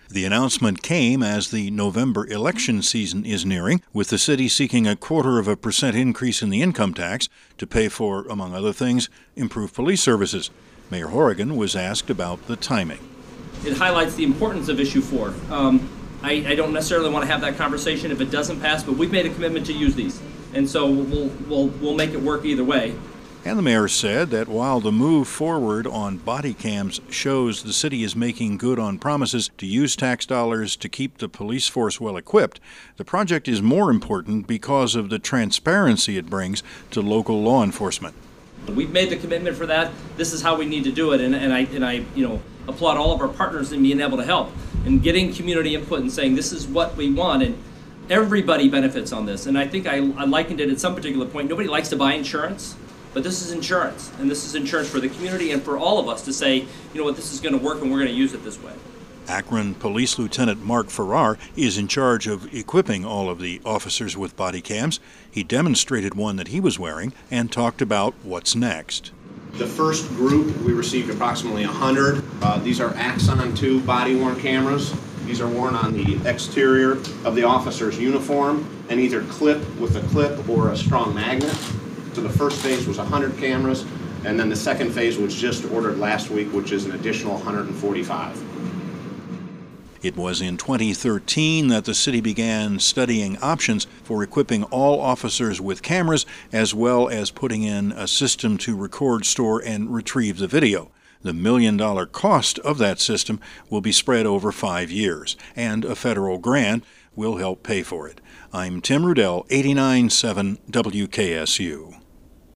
The announcement came as the November election season is nearing, with the city seeking 0.25% increase in the income tax to pay for, among other things, improved police services. Mayor Horrigan was asked about the timing. It highlights the importance of Issue 4. I don't necessarily want to have that conversation if it doesn't pass, but we've made a commitment to use these, and so we'll make it work either way. And the mayor said that while the move forward on body cams shows the city is making good on promises to use tax dollars to keep the police force well equipped, the project is more important because of the transparency it brings to local law enforcement. We've made the commitment for that. This is how we need to do it, and I applaud all of our partners in being able to help and getting community input and saying this is what we want, and everybody benefits on this. And I think I likened it at some particular point. Nobody likes to buy insurance. But this is insurance, and this is insurance for the community and for all of us to say, you know what, this is going to work and we're going to use it this way. Akron Police Lieutenant Mark Farrar is in charge of equipping all of the officers with body cams. He demonstrated one that he was wearing and talked about what's next. The first group, we received approximately 100. These are Axon 2 body-worn cameras. These are worn on the exterior of the officer's uniform and either clip with a clip or a strong magnet. So the first phase was 100 cameras, and then the second phase was just ordered last week, which is an additional 145. It was in 2013 that the city began studying options for equipping all officers with cameras, as well as putting in a system to record, store, and retrieve the video. The $1 million cost of that system will be spread over 5 years, and a federal grant will help pay for it. I'm Tim Rudell, 89.7 WKSU.